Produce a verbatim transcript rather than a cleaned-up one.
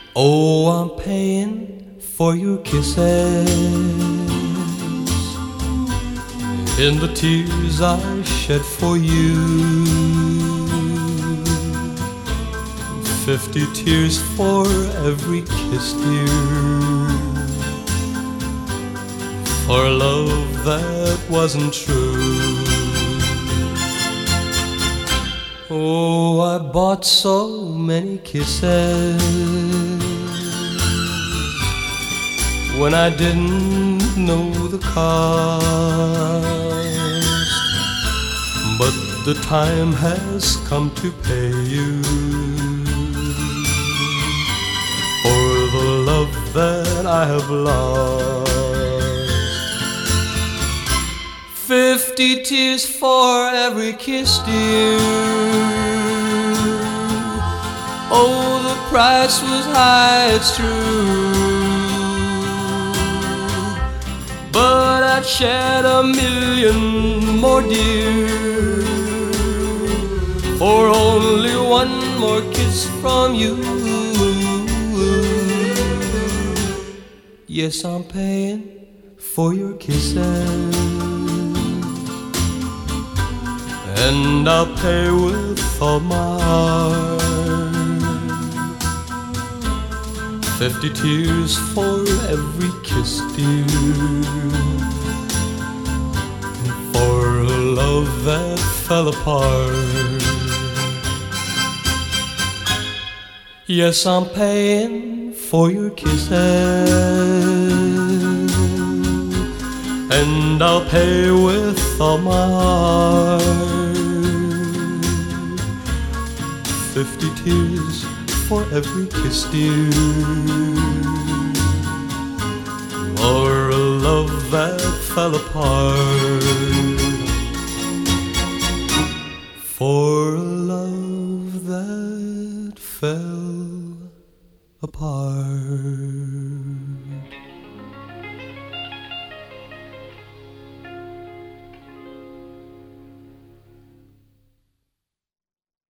Oh, I'm paying for your kisses in the tears I shed for you. Fifty tears for every kiss, dear, for love that wasn't true. Oh, I bought so many kisses when I didn't know the cost, but the time has come to pay you for the love that I have lost. Fifty tears for every kiss, dear. Oh, the price was high, it's true, but I'd shed a million more, dear, for only one more kiss from you. Yes, I'm paying for your kisses, and I'll pay with all my heart. Fifty tears for every kiss, dear, for a love that fell apart. Yes, I'm paying for your kisses, and I'll pay with all my heart. Fifty tears for every kiss, dear, for a love that fell apart, for a love that fell apart.